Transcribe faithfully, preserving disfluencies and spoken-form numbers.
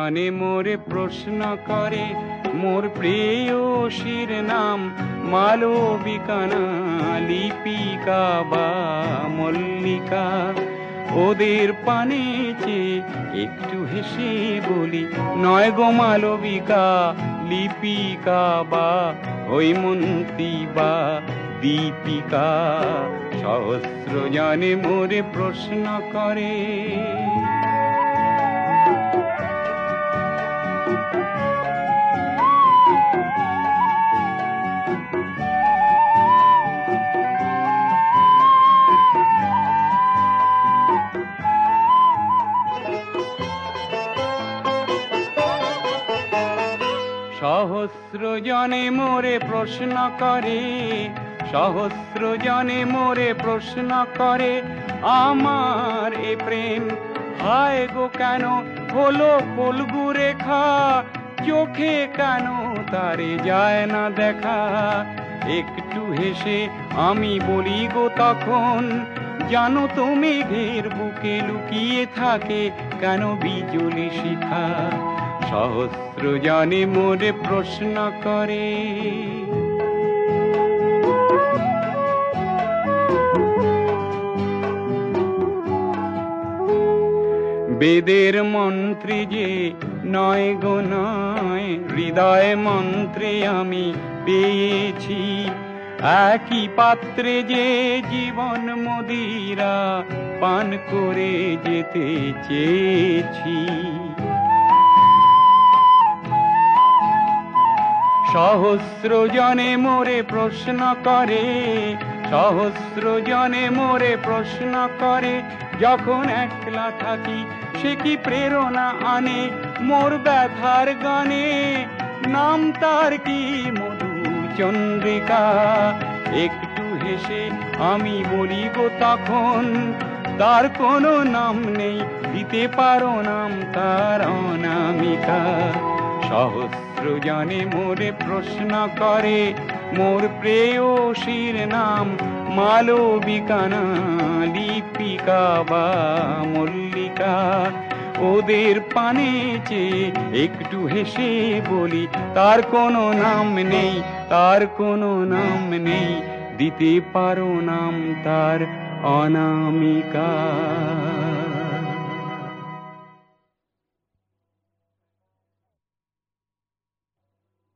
জানে মোরে প্রশ্ন করে মোর প্রেয়সীর নাম মালবিকা না লিপিকা বা মল্লিকা। ওদের পানে চেয়ে একটু হেসে বলি নয় গো মালবিকা লিপিকা বা হৈমন্তী বা দীপিকা। সহস্র জানে মোরে প্রশ্ন করে। সহস্র জনে মোরে প্রশ্ন করে, সহস্র জনে মোরে প্রশ্ন করে আমার এ প্রেম হায় গো কেন হলো ফলগু রেখা, চোখে কেন তারে যায় না দেখা। একটু হেসে আমি বলি গো তখন জানো তো মেঘের বুকে লুকিয়ে থাকে কেন বিজলি শিখা। সহস্র জনে মোরে প্রশ্ন করে। বেদের মন্ত্রে যে নয় গো নয়, হৃদয় মন্ত্রে আমি পেয়েছি একই পাত্রে যে জীবন মদিরা পান করে যেতে চেয়েছি। সহস্র জনে মোরে প্রশ্ন করে, সহস্র জনে মোরে প্রশ্ন করে যখন একলা থাকি সে কি প্রেরণা আনে মোর ব্যথার গানে। নাম তার কি মধু চন্দ্রিকা। একটু হেসে আমি বলি গো তখন তার কোনো নাম নেই দিতে পারো নাম তার অনামিকা। সহস্র জনে মোরে প্রশ্ন করে মোর প্রেয়সীর নাম মালবিকা না লিপিকা বা মল্লিকা। ওদের পানে চেয়ে একটু হেসে বলি তার কোনো নাম নেই, তার কোনো নাম নেই দিতে পারো নাম তার অনামিকা।